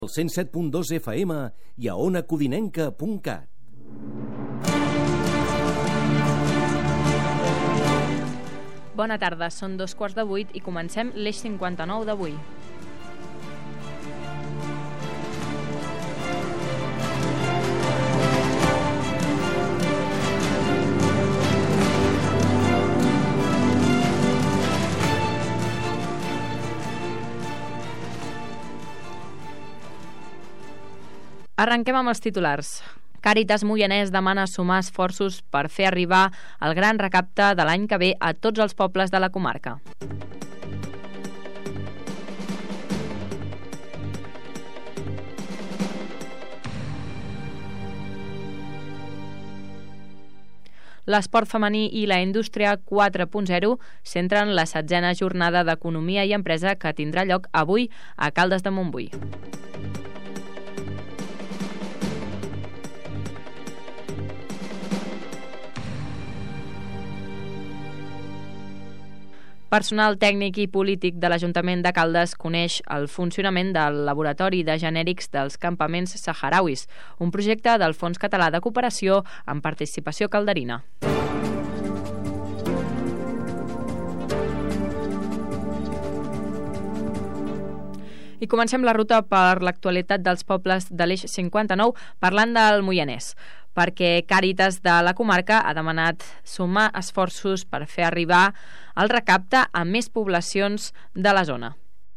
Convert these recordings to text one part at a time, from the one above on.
al 107.2 FM i a onacodinenca.cat. Bona tarda, són 7:15 i comencem l'Eix 59 d'avui. Arrenquem amb els titulars. Càritas Moianès demana sumar esforços per fer arribar el gran recapte de l'any que ve a tots els pobles de la comarca. L'esport femení i la indústria 4.0 centren la 7a jornada d'Economia i Empresa que tindrà lloc avui a Caldes de Montbui. Personal tècnic i polític de l'Ajuntament de Caldes coneix el funcionament del Laboratori de Genèrics dels Campaments Saharauis, un projecte del Fons Català de Cooperació amb participació calderina. I comencem la ruta per l'actualitat dels pobles de l'Eix 59 parlant del Moianès, perquè Càritas de la comarca ha demanat sumar esforços per fer arribar el recapte a més poblacions de la zona.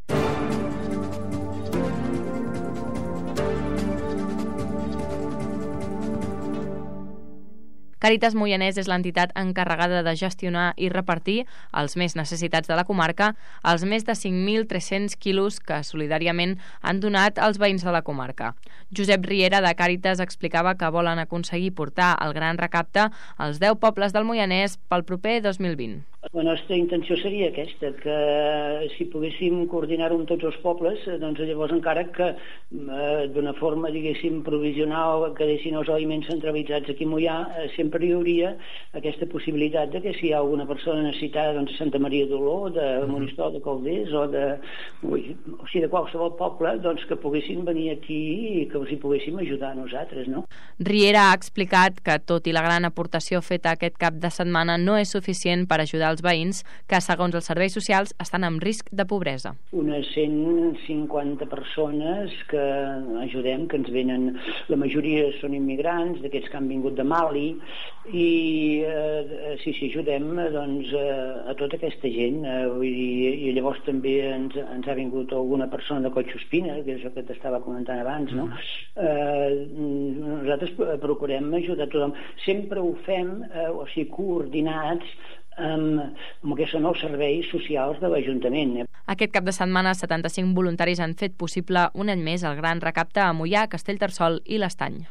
Càritas Moianès és l'entitat encarregada de gestionar i repartir els més necessitats de la comarca els més de 5.300 quilos que solidàriament han donat als veïns de la comarca. Josep Riera de Càritas explicava que volen aconseguir portar el gran recapte als 10 pobles del Moianès pel proper 2020. La nostra intenció seria aquesta, que si poguéssim coordinar-ho amb tots els pobles, doncs llavors encara que d'una forma, diguéssim, provisional, quedessin els aliments centralitzats aquí a Moià, sempre hi hauria aquesta possibilitat de que si hi ha alguna persona necessitada doncs, de Santa Maria d'Oló, de Monistrol de Calders o de qualsevol poble, doncs que poguessin venir aquí i que els hi poguéssim ajudar a nosaltres, no? Riera ha explicat que tot i la gran aportació feta aquest cap de setmana no és suficient per ajudar els veïns que, segons els serveis socials, estan en risc de pobresa. Unes 150 persones que ajudem, que ens venen, la majoria són immigrants, d'aquests que han vingut de Mali, i sí, ajudem doncs, a tota aquesta gent. I llavors també ens ha vingut alguna persona de Collsospina, que és el que t'estava comentant abans, no? Nosaltres procurem ajudar tothom. Sempre ho fem, coordinats amb el que són els serveis socials de l'Ajuntament. Aquest cap de setmana, 75 voluntaris han fet possible un any més el gran recapte a Moià, Castellterçol i l'Estany.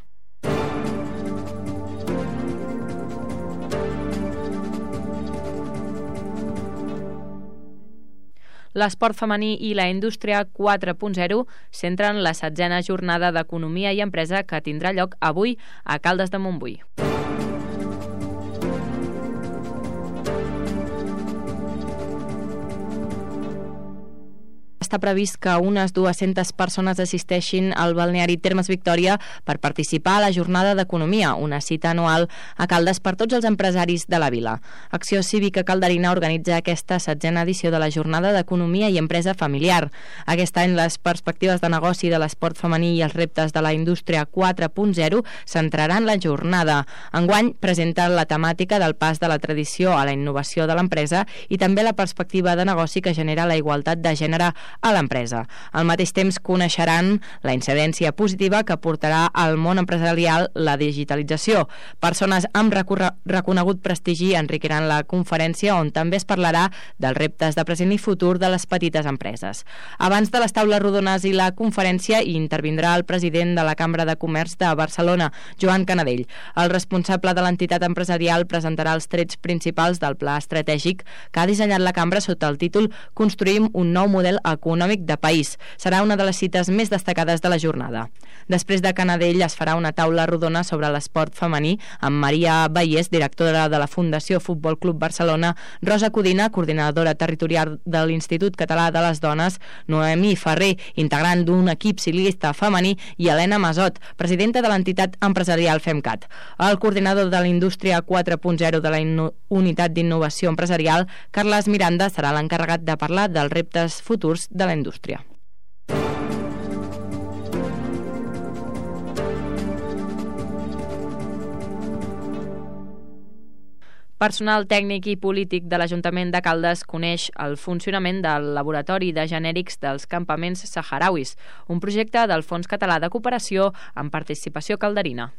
L'esport femení i la indústria 4.0 centren la 7a jornada d'Economia i Empresa que tindrà lloc avui a Caldes de Montbui. Està previst que unes 200 persones assisteixin al balneari Termes Victòria per participar a la Jornada d'Economia, una cita anual a Caldes per tots els empresaris de la vila. Acció Cívica Calderina organitza aquesta 7a edició de la Jornada d'Economia i Empresa Familiar. Aquest any les perspectives de negoci de l'esport femení i els reptes de la indústria 4.0 centraran la jornada. Enguany presenta la temàtica del pas de la tradició a la innovació de l'empresa i també la perspectiva de negoci que genera la igualtat de gènere a l'empresa. Al mateix temps coneixeran la incidència positiva que portarà al món empresarial la digitalització. Persones amb reconegut prestigi enriquiran la conferència on també es parlarà dels reptes de present i futur de les petites empreses. Abans de les taules rodones i la conferència hi intervindrà el president de la Cambra de Comerç de Barcelona, Joan Canadell. El responsable de l'entitat empresarial presentarà els trets principals del pla estratègic que ha dissenyat la Cambra sota el títol Construïm un nou model econòmic econòmic de país. Serà una de les cites més destacades de la jornada. Després de Canadell es farà una taula rodona sobre l'esport femení amb Maria Vallès, directora de la Fundació Futbol Club Barcelona, Rosa Codina, coordinadora territorial de l'Institut Català de les Dones, Noemí Ferrer, integrant d'un equip ciclista femení, i Helena Masot, presidenta de l'entitat empresarial FemCat. El coordinador de la Indústria 4.0 de la Unitat d'Innovació Empresarial, Carles Miranda, serà l'encarregat de parlar dels reptes futurs de la indústria. Personal tècnic i polític de l'Ajuntament de Caldes coneix el funcionament del Laboratori de Genèrics dels Campaments Saharauis, un projecte del Fons Català de Cooperació amb participació calderina.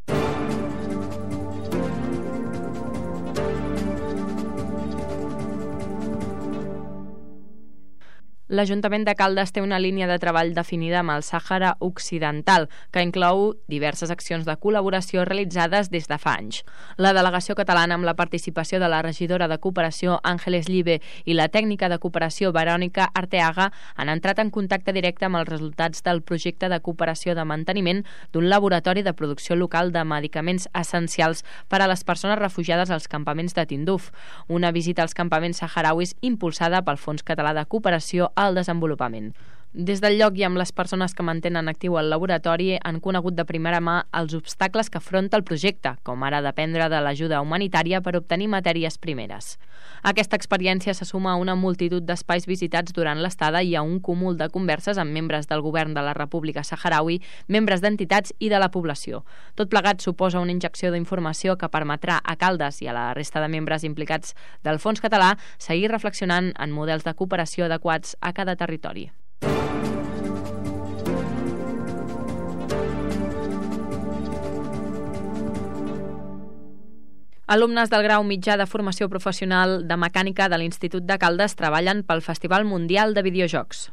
L'Ajuntament de Caldes té una línia de treball definida amb el Sàhara Occidental, que inclou diverses accions de col·laboració realitzades des de fa anys. La delegació catalana, amb la participació de la regidora de Cooperació Àngeles Llibe i la tècnica de cooperació Verònica Arteaga, han entrat en contacte directe amb els resultats del projecte de cooperació de manteniment d'un laboratori de producció local de medicaments essencials per a les persones refugiades als campaments de Tinduf, una visita als campaments saharauis impulsada pel Fons Català de Cooperació al Desenvolupament. Des del lloc i amb les persones que mantenen actiu el laboratori han conegut de primera mà els obstacles que afronta el projecte, com ara dependre de l'ajuda humanitària per obtenir matèries primeres. Aquesta experiència se suma a una multitud d'espais visitats durant l'estada i a un cúmul de converses amb membres del govern de la República Saharaui, membres d'entitats i de la població. Tot plegat suposa una injecció d'informació que permetrà a Caldes i a la resta de membres implicats del Fons Català seguir reflexionant en models de cooperació adequats a cada territori. Alumnes del grau mitjà de formació professional de mecànica de l'Institut de Caldes treballen pel Festival Mundial de Videojocs.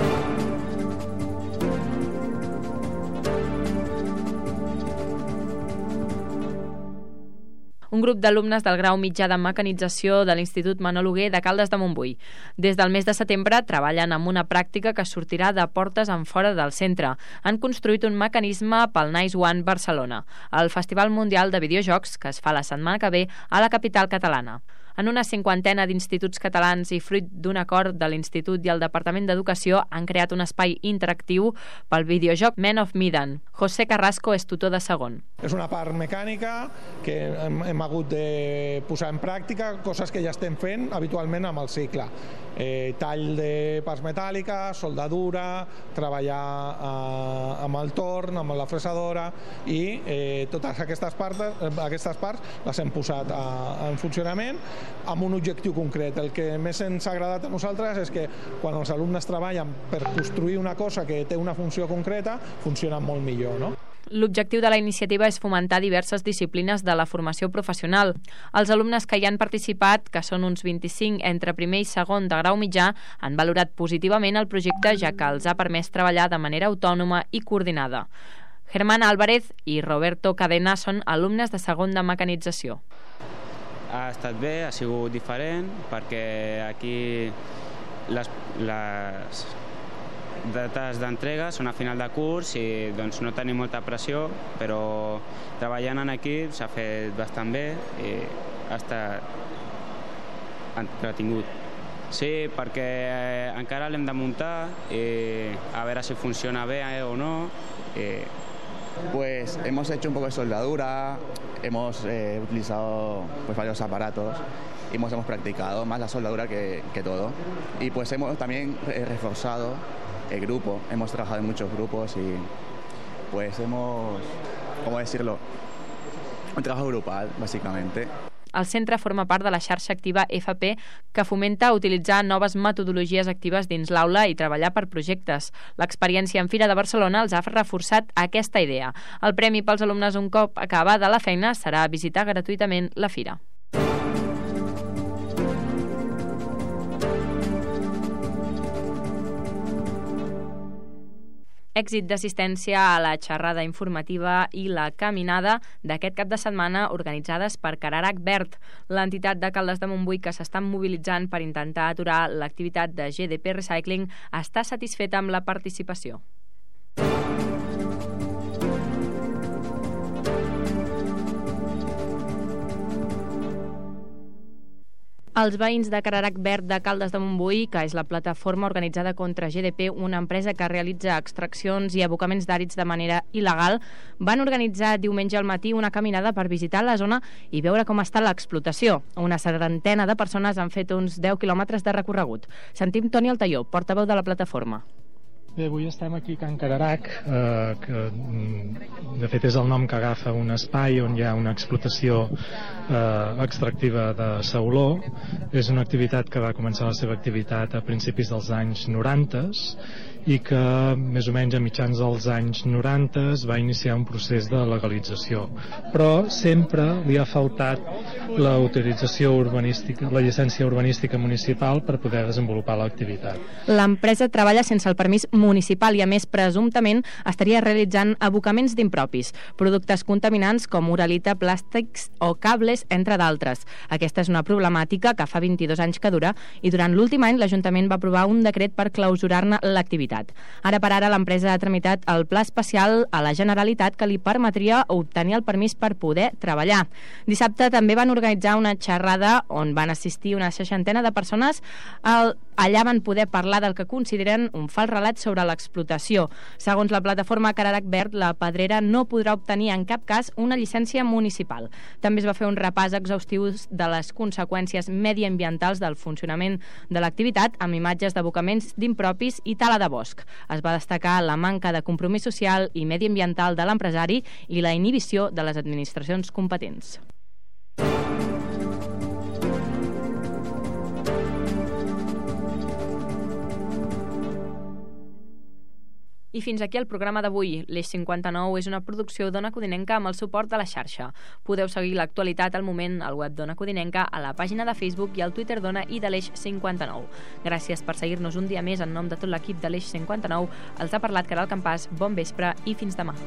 Un grup d'alumnes del grau mitjà de mecanització de l'Institut Manol Hugué de Caldes de Montbui. Des del mes de setembre treballen amb una pràctica que sortirà de portes en fora del centre. Han construït un mecanisme pel Nice One Barcelona, el Festival Mundial de Videojocs que es fa la setmana que ve a la capital catalana. En una 50 d'instituts catalans i fruit d'un acord de l'Institut i el Departament d'Educació han creat un espai interactiu pel videojoc Man of Medan. José Carrasco és tutor de segon. És una part mecànica que hem hagut de posar en pràctica, coses que ja estem fent habitualment amb el cicle. Tall de parts metàl·liques, soldadura, treballar amb el torn, amb la fresadora i totes aquestes parts les hem posat en funcionament amb un objectiu concret. El que més ens ha agradat a nosaltres és que quan els alumnes treballen per construir una cosa que té una funció concreta, funciona molt millor, no? L'objectiu de la iniciativa és fomentar diverses disciplines de la formació professional. Els alumnes que hi han participat, que són uns 25 entre primer i segon de grau mitjà, han valorat positivament el projecte, ja que els ha permès treballar de manera autònoma i coordinada. Germán Álvarez i Roberto Cadena són alumnes de segon de mecanització. Ha estat bé, ha sigut diferent, perquè aquí les dates d'entrega són a final de curs i doncs no tenim molta pressió, però treballant en equip s'ha fet bastant bé i ha estat entretingut. Sí, perquè encara l'hem de muntar i a veure si funciona bé o no. Pues hemos hecho un poco de soldadura, hemos utilizado pues varios aparatos y hemos practicado más la soldadura que todo. Y pues hemos también reforzado el grupo, hemos trabajado en muchos grupos y pues hemos, ¿cómo decirlo? Un trabajo grupal, básicamente. El centre forma part de la xarxa activa FP, que fomenta utilitzar noves metodologies actives dins l'aula i treballar per projectes. L'experiència en Fira de Barcelona els ha reforçat aquesta idea. El premi pels alumnes un cop acabada la feina serà visitar gratuïtament la fira. Èxit d'assistència a la xerrada informativa i la caminada d'aquest cap de setmana organitzades per Cararac Verd, l'entitat de Caldes de Montbui que s'estan mobilitzant per intentar aturar l'activitat de GDP Recycling, està satisfeta amb la participació. Els veïns de Cararac Verd de Caldes de Montbui, que és la plataforma organitzada contra GDP, una empresa que realitza extraccions i abocaments d'àrids de manera il·legal, van organitzar diumenge al matí una caminada per visitar la zona i veure com està l'explotació. Una setantena de persones han fet uns 10 quilòmetres de recorregut. Sentim Toni Altaió, portaveu de la plataforma. Bé, avui estem aquí a Can Cararac, que de fet és el nom que agafa un espai on hi ha una explotació extractiva de sauló. És una activitat que va començar la seva activitat a principis dels anys 90 i que més o menys a mitjans dels anys 90 va iniciar un procés de legalització. Però sempre li ha faltat l'autorització urbanística, la llicència urbanística municipal per poder desenvolupar l'activitat. L'empresa treballa sense el permís municipal i, a més, presumptament estaria realitzant abocaments d'impropis, productes contaminants com uralita, plàstics o cables, entre d'altres. Aquesta és una problemàtica que fa 22 anys que dura i durant l'últim any l'Ajuntament va aprovar un decret per clausurar-ne l'activitat. Ara per ara l'empresa ha tramitat el pla especial a la Generalitat que li permetria obtenir el permís per poder treballar. Dissabte també van organitzar una xerrada on van assistir una 60 de persones. Allà van poder parlar del que consideren un fals relat sobre l'explotació. Segons la plataforma Cararac Verd, la pedrera no podrà obtenir en cap cas una llicència municipal. També es va fer un repàs exhaustiu de les conseqüències mediambientals del funcionament de l'activitat amb imatges d'abocaments d'impropis i tala de bosc. Es va destacar la manca de compromís social i mediambiental de l'empresari i la inhibició de les administracions competents. I fins aquí el programa d'avui. L'Eix 59 és una producció d'Ona Codinenca amb el suport de la xarxa. Podeu seguir l'actualitat al moment al web d'Ona Codinenca, a la pàgina de Facebook i al Twitter d'Ona i de l'Eix 59. Gràcies per seguir-nos un dia més en nom de tot l'equip de l'Eix 59. Els ha parlat Caral Campàs. Bon vespre i fins demà.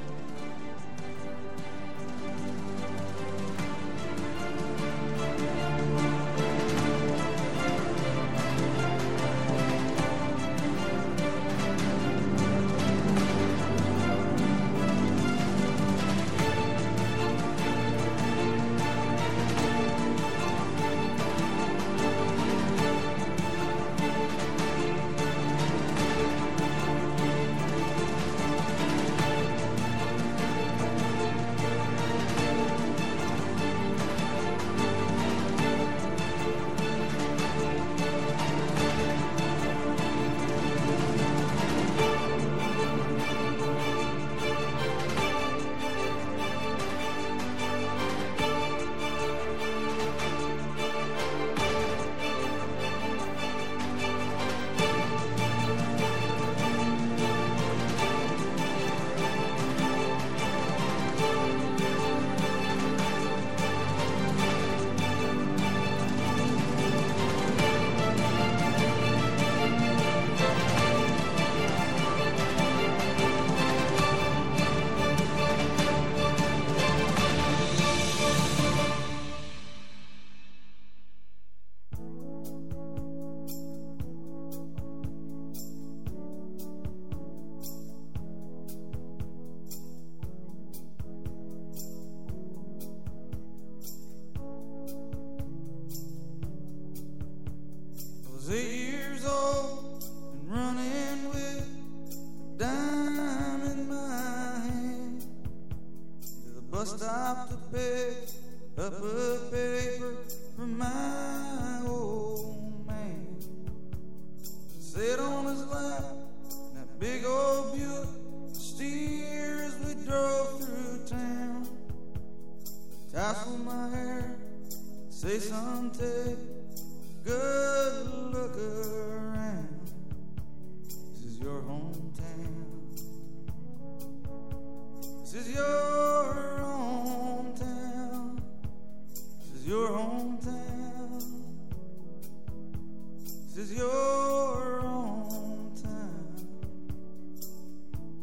was 8 years old and running with a dime in my hand to the bus stop to pick up a paper from my old man. Sit on his lap in that big old Buick, steer as we drove through town. Tassel my hair, say son, take a good look around. This is your hometown. This is your hometown. This is your hometown. This is your hometown.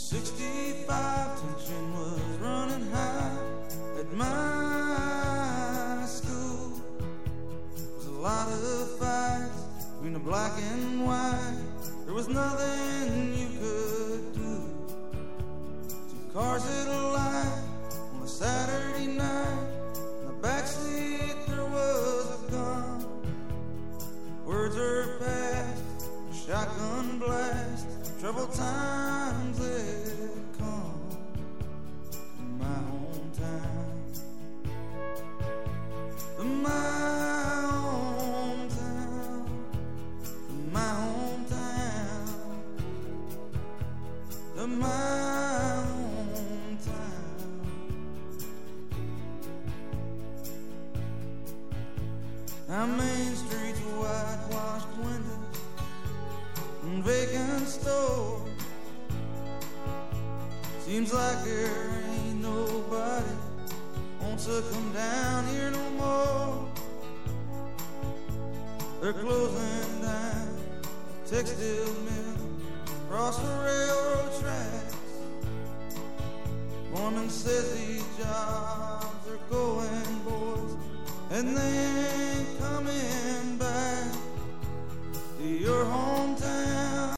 65 tension was running high at my school. There was a lot of fights between the black and white. There was nothing you could do. Two cars at a light on a Saturday night. In the backseat there was a gun. Words are passed, a shotgun blast. Troubled times had come in my hometown. In my hometown. In my hometown. In my hometown. Our main streets, whitewashed windows and vacant store. Seems like there ain't nobody wants to come down here no more. They're closing down the textile mill across the railroad tracks. Foreman says these jobs are going, boys, and they ain't coming back to your hometown.